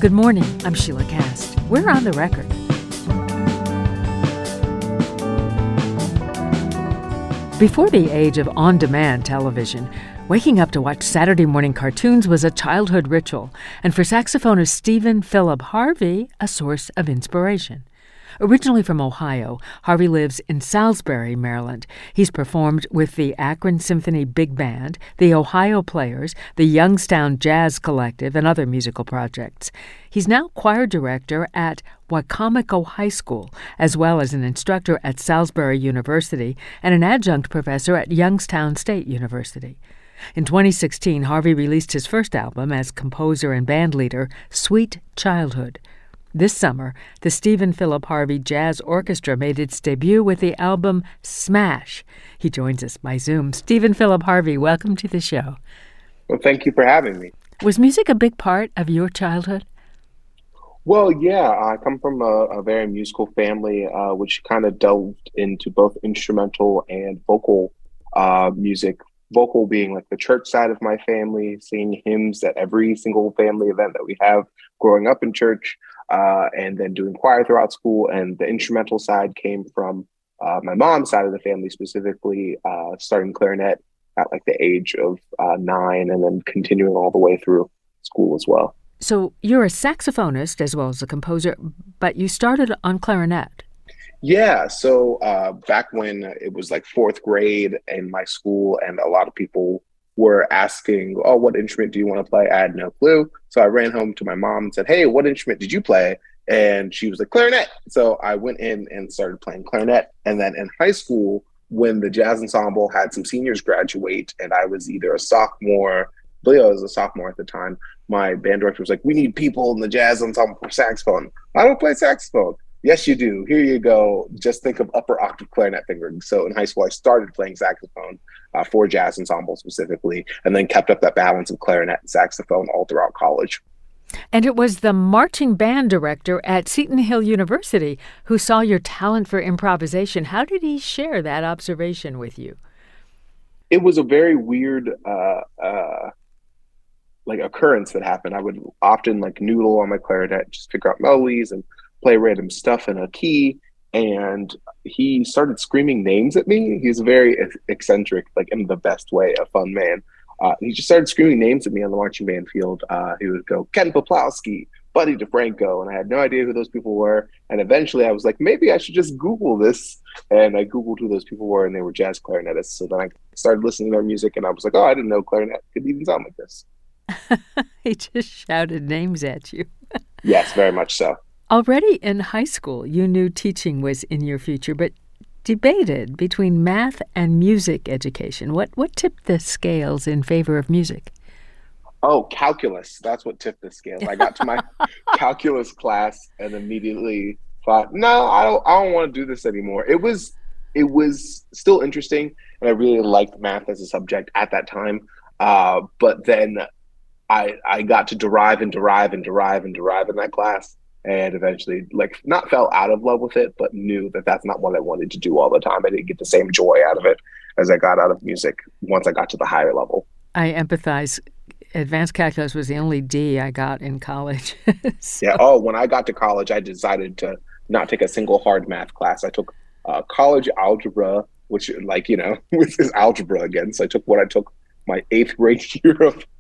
Good morning, I'm Sheila Cast. We're on the record. Before the age of on-demand television, waking up to watch Saturday morning cartoons was a childhood ritual, and for saxophonist Stephen Philip Harvey, a source of inspiration. Originally from Ohio, Harvey lives in Salisbury, Maryland. He's performed with the Akron Symphony Big Band, the Ohio Players, the Youngstown Jazz Collective, and other musical projects. He's now choir director at Wicomico High School, as well as an instructor at Salisbury University and an adjunct professor at Youngstown State University. In 2016, Harvey released his first album as composer and bandleader, Sweet Childhood. This summer, the Stephen Philip Harvey Jazz Orchestra made its debut with the album Smash. He joins us by Zoom. Stephen Philip Harvey, welcome to the show. Well, thank you for having me. Was music a big part of your childhood? Well, yeah, I come from a very musical family, which kind of delved into both instrumental and vocal music. Vocal being like the church side of my family, singing hymns at every single family event that we have growing up in church, and then doing choir throughout school. And the instrumental side came from my mom's side of the family, specifically starting clarinet at like the age of 9 and then continuing all the way through school as well. So you're a saxophonist as well as a composer, but you started on clarinet. Yeah, so back when it was like fourth grade in my school and a lot of people were asking, oh, what instrument do you want to play? I had no clue. So I ran home to my mom and said, hey, what instrument did you play? And she was like, clarinet. So I went in and started playing clarinet. And then in high school, when the jazz ensemble had some seniors graduate and I was either a sophomore, I believe I was a sophomore at the time, my band director was like, we need people in the jazz ensemble for saxophone. I don't play saxophone. Yes, you do. Here you go. Just think of upper octave clarinet fingering. So in high school, I started playing saxophone for jazz ensemble specifically, and then kept up that balance of clarinet and saxophone all throughout college. And it was the marching band director at Seton Hill University who saw your talent for improvisation. How did he share that observation with you? It was a very weird occurrence that happened. I would often noodle on my clarinet, just figure out melodies and play random stuff in a key, and he started screaming names at me. He's very eccentric, in the best way, a fun man. He just started screaming names at me on the marching band field. He would go, Ken Poplowski, Buddy DeFranco, and I had no idea who those people were. And eventually I was like, maybe I should just Google this. And I Googled who those people were, and they were jazz clarinetists. So then I started listening to their music, and I was like, oh, I didn't know clarinet could even sound like this. He just shouted names at you. Yes, very much so. Already in high school, you knew teaching was in your future, but debated between math and music education. What tipped the scales in favor of music? Oh, calculus. That's what tipped the scales. I got to my calculus class and immediately thought, no, I don't want to do this anymore. It was still interesting, and I really liked math as a subject at that time. But then I got to derive in that class. And eventually, not fell out of love with it, but knew that that's not what I wanted to do all the time. I didn't get the same joy out of it as I got out of music once I got to the higher level. I empathize. Advanced calculus was the only D I got in college. So. Yeah. Oh, when I got to college, I decided to not take a single hard math class. I took college algebra, which, which is algebra again. So I took my 8th grade year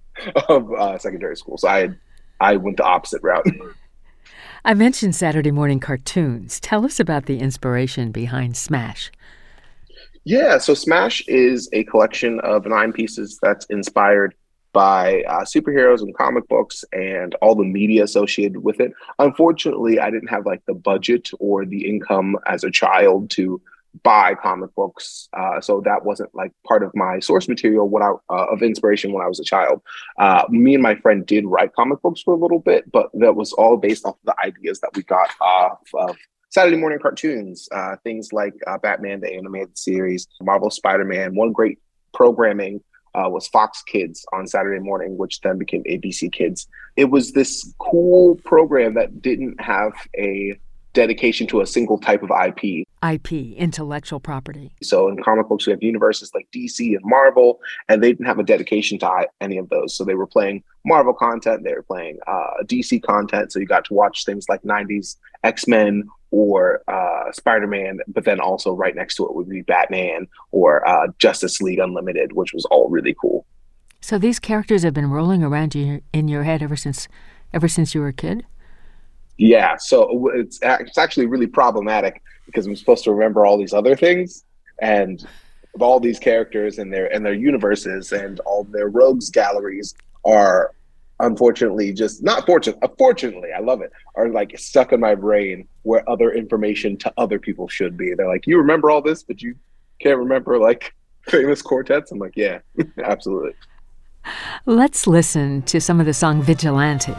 of secondary school. So I went the opposite route. I mentioned Saturday morning cartoons. Tell us about the inspiration behind Smash. Yeah, so Smash is a collection of 9 pieces that's inspired by superheroes and comic books and all the media associated with it. Unfortunately, I didn't have the budget or the income as a child to buy comic books, so that wasn't part of my source material of inspiration when I was a child. Me and my friend did write comic books for a little bit, but that was all based off of the ideas that we got off of Saturday morning cartoons, things like Batman the Animated Series, Marvel Spider-Man. One great programming was Fox Kids on Saturday morning, which then became ABC Kids. It was this cool program that didn't have a dedication to a single type of IP. IP, intellectual property. So in comic books, we have universes like DC and Marvel, and they didn't have a dedication to any of those. So they were playing Marvel content, they were playing DC content. So you got to watch things like 90s X-Men or Spider-Man, but then also right next to it would be Batman or Justice League Unlimited, which was all really cool. So these characters have been rolling around in your head ever since you were a kid? Yeah, so it's actually really problematic because I'm supposed to remember all these other things and all these characters and their universes and all their rogues galleries are unfortunately unfortunately, I love it, are like stuck in my brain where other information to other people should be. They're like, you remember all this, but you can't remember like famous quartets? I'm like, yeah, absolutely. Let's listen to some of the song Vigilante.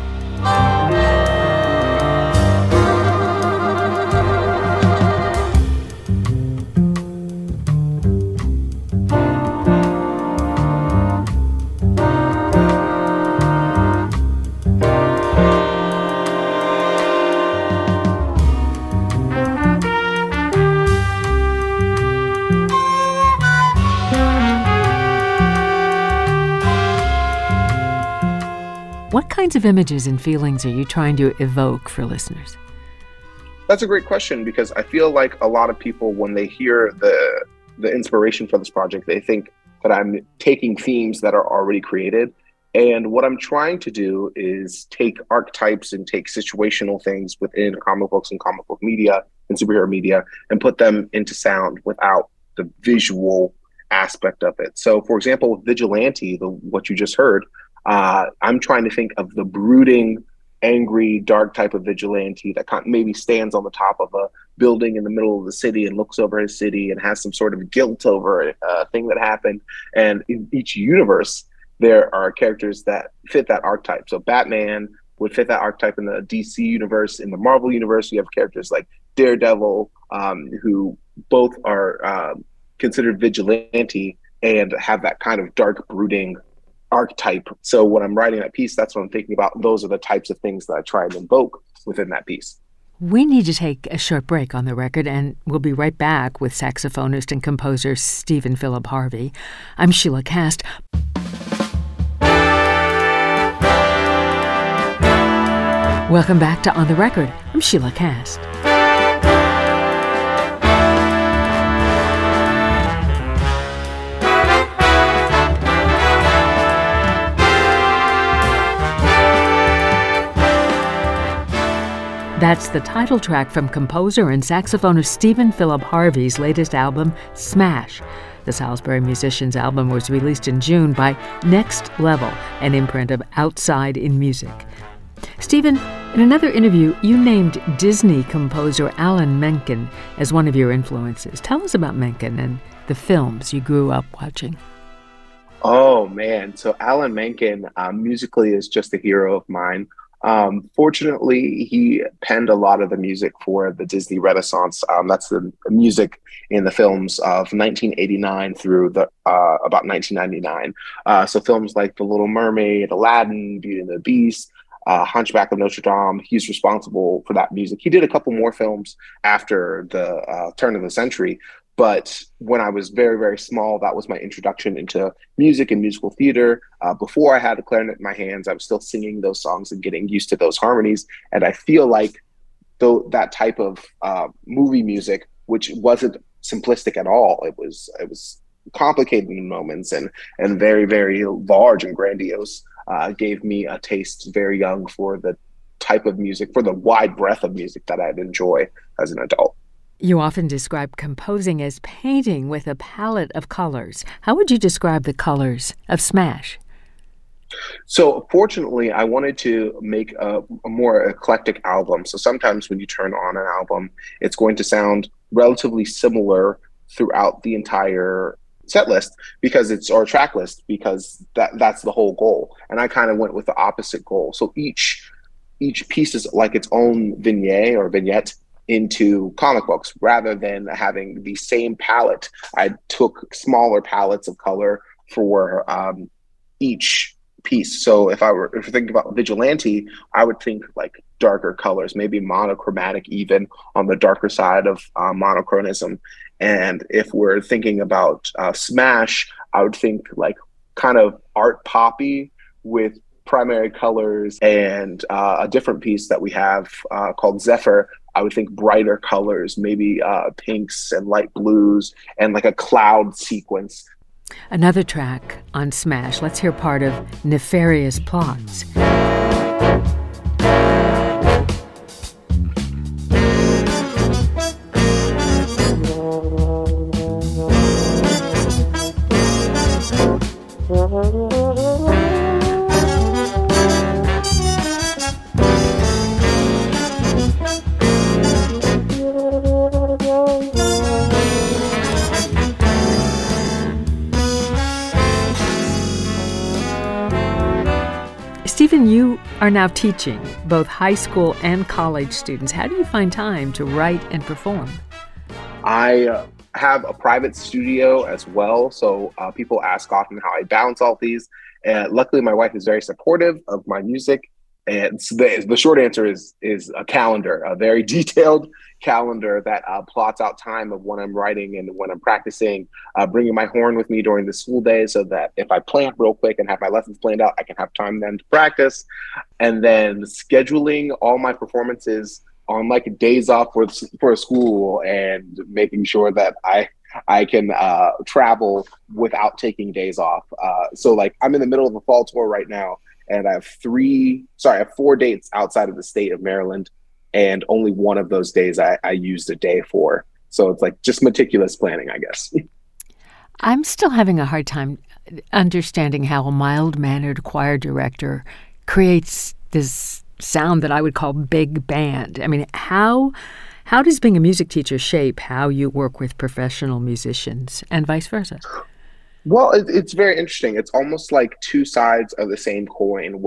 What kinds of images and feelings are you trying to evoke for listeners? That's a great question because I feel like a lot of people, when they hear the inspiration for this project, they think that I'm taking themes that are already created. And what I'm trying to do is take archetypes and take situational things within comic books and comic book media and superhero media and put them into sound without the visual aspect of it. So, for example, with Vigilante, what you just heard, I'm trying to think of the brooding, angry, dark type of vigilante that maybe stands on the top of a building in the middle of the city and looks over his city and has some sort of guilt over a thing that happened. And in each universe, there are characters that fit that archetype. So Batman would fit that archetype in the DC universe. In the Marvel universe, you have characters like Daredevil, who both are considered vigilante and have that kind of dark, brooding archetype. So when I'm writing that piece, that's what I'm thinking about. Those are the types of things that I try and invoke within that piece. We need to take a short break on the record, and we'll be right back with saxophonist and composer Stephen Philip Harvey. I'm Sheila Kast. Welcome back to On the Record. I'm Sheila Kast. That's the title track from composer and saxophonist Stephen Philip Harvey's latest album, Smash. The Salisbury musician's album was released in June by Next Level, an imprint of Outside in Music. Stephen, in another interview, you named Disney composer Alan Menken as one of your influences. Tell us about Menken and the films you grew up watching. Oh, man. So Alan Menken musically is just a hero of mine. Fortunately, he penned a lot of the music for the Disney Renaissance. That's the music in the films of 1989 through about 1999. So films like The Little Mermaid, Aladdin, Beauty and the Beast, Hunchback of Notre Dame. He's responsible for that music. He did a couple more films after the turn of the century. But when I was very, very small, that was my introduction into music and musical theater. Before I had a clarinet in my hands, I was still singing those songs and getting used to those harmonies. And I feel like that type of movie music, which wasn't simplistic at all, it was complicated in moments and very, very large and grandiose, gave me a taste very young for the type of music, for the wide breadth of music that I'd enjoy as an adult. You often describe composing as painting with a palette of colors. How would you describe the colors of Smash? So fortunately, I wanted to make a more eclectic album. So sometimes when you turn on an album, it's going to sound relatively similar throughout the entire set list or track list, because that's the whole goal. And I kind of went with the opposite goal. So each piece is like its own vignette into comic books, rather than having the same palette. I took smaller palettes of color for each piece. So if you're thinking about vigilante, I would think like darker colors, maybe monochromatic, even on the darker side of monochronism. And if we're thinking about Smash, I would think like kind of art poppy with primary colors, and a different piece that we have called Zephyr. I would think brighter colors, maybe pinks and light blues, and like a cloud sequence. Another track on Smash. Let's hear part of Nefarious Plots. Stephen, you are now teaching both high school and college students. How do you find time to write and perform? I have a private studio as well, so people ask often how I balance all these. And luckily, my wife is very supportive of my music. And so the short answer is a calendar, a very detailed calendar that plots out time of when I'm writing and when I'm practicing, bringing my horn with me during the school day so that if I plan real quick and have my lessons planned out, I can have time then to practice. And then scheduling all my performances on like days off for school, and making sure that I can travel without taking days off. So like I'm in the middle of a fall tour right now, and I have 4 dates outside of the state of Maryland, and only one of those days I used a day for. So it's like just meticulous planning, I guess. I'm still having a hard time understanding how a mild-mannered choir director creates this sound that I would call big band. I mean, how does being a music teacher shape how you work with professional musicians and vice versa? Well, it's very interesting. It's almost like two sides of the same coin.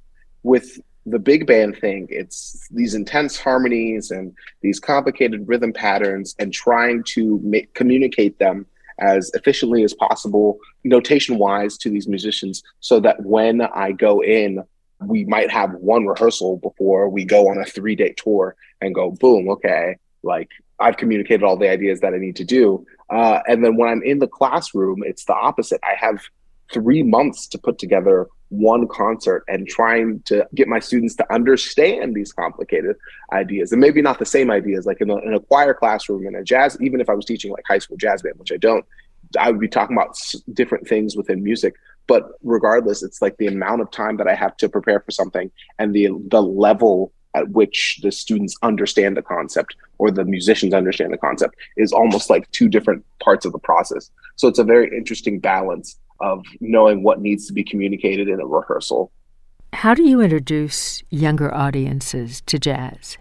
With the big band thing, it's these intense harmonies and these complicated rhythm patterns, and trying to communicate them as efficiently as possible, notation-wise, to these musicians, so that when I go in, we might have one rehearsal before we go on a 3-day tour and go, boom, okay, like I've communicated all the ideas that I need to do. And then when I'm in the classroom, it's the opposite. I have 3 months to put together one concert and trying to get my students to understand these complicated ideas, and maybe not the same ideas. Like in a choir classroom, in a jazz, even if I was teaching like high school jazz band, which I don't, I would be talking about different things within music. But regardless, it's like the amount of time that I have to prepare for something, and the level at which the students understand the concept or the musicians understand the concept is almost like two different parts of the process. So it's a very interesting balance of knowing what needs to be communicated in a rehearsal. How do you introduce younger audiences to jazz?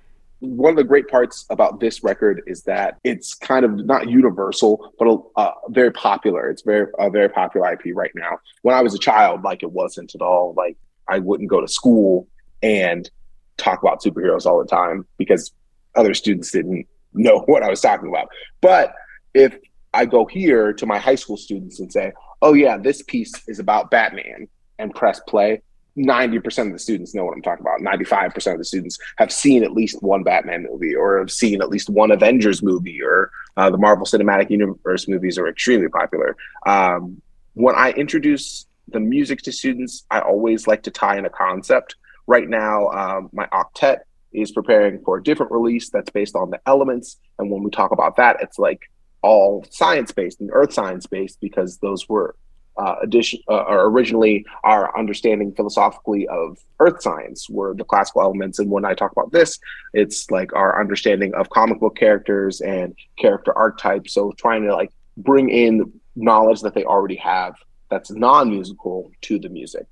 One of the great parts about this record is that it's kind of not universal, but very popular. It's a very popular IP right now. When I was a child, like it wasn't at all. Like I wouldn't go to school and talk about superheroes all the time because other students didn't know what I was talking about. But if I go here to my high school students and say, oh yeah, this piece is about Batman, and press play, 90% of the students know what I'm talking about. 95% of the students have seen at least one Batman movie, or have seen at least one Avengers movie, or the Marvel Cinematic Universe movies are extremely popular. When I introduce the music to students, I always like to tie in a concept. Right now, my octet is preparing for a different release that's based on the elements. And when we talk about that, it's like all science-based and earth science-based, because those were originally our understanding philosophically of earth science were the classical elements. And when I talk about this, it's like our understanding of comic book characters and character archetypes. So trying to like bring in knowledge that they already have that's non-musical to the music.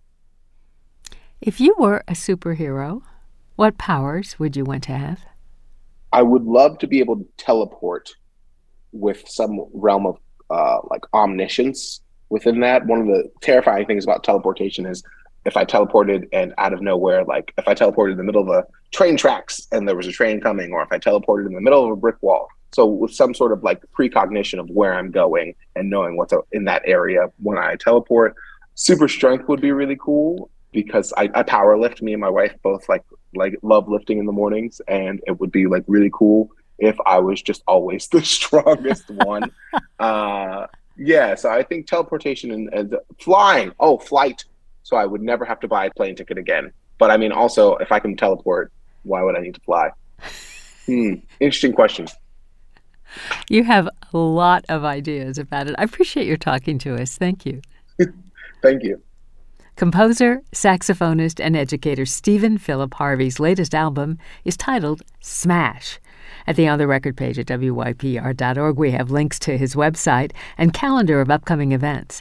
If you were a superhero, what powers would you want to have? I would love to be able to teleport with some realm of like omniscience within that. One of the terrifying things about teleportation is if I teleported and out of nowhere, like if I teleported in the middle of the train tracks and there was a train coming, or if I teleported in the middle of a brick wall. So with some sort of like precognition of where I'm going and knowing what's in that area when I teleport. Super strength would be really cool because I power lift. Me and my wife both like love lifting in the mornings, and it would be like really cool if I was just always the strongest one. Uh, yeah, so I think teleportation and flying. Oh, flight. So I would never have to buy a plane ticket again. But I mean, also, if I can teleport, why would I need to fly? Interesting question. You have a lot of ideas about it. I appreciate your talking to us. Thank you. Thank you. Composer, saxophonist, and educator Stephen Philip Harvey's latest album is titled Smash. At the On the Record page at wypr.org, we have links to his website and calendar of upcoming events.